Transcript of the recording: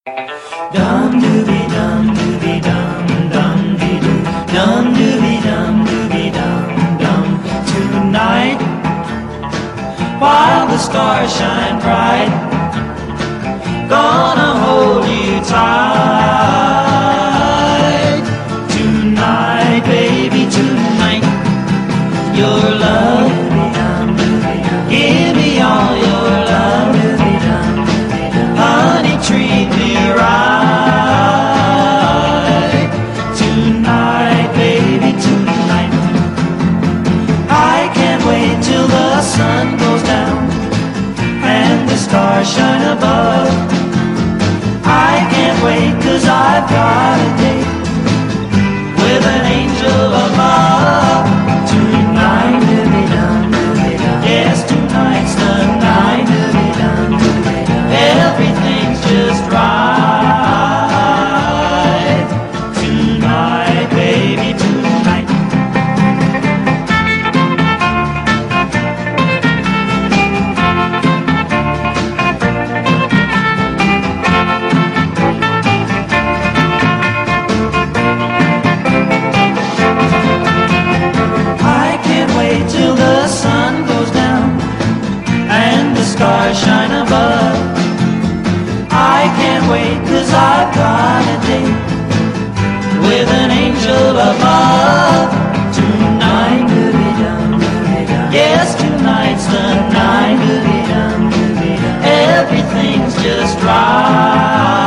Dum dooby dum dooby dum dum dee doo. Dum dooby dum dooby dum dum. Tonight, while the stars shine bright, gonna hold you tight. Tonight, baby, tonight, your love. Give me all your love. Honey, treat me right. Tonight, baby, tonight. I can't wait till the sun goes down and the stars shine above. I can't wait 'cause I've got a date with an angel of love. Tonight, yes, tonight's the night. Everything's just right. Tonight, baby, tonight. I can't wait till the sun goes down and the stars shine above. I can't wait 'cause I've got a date with an angel of love. Tonight, yes, tonight's the night. Everything's just right.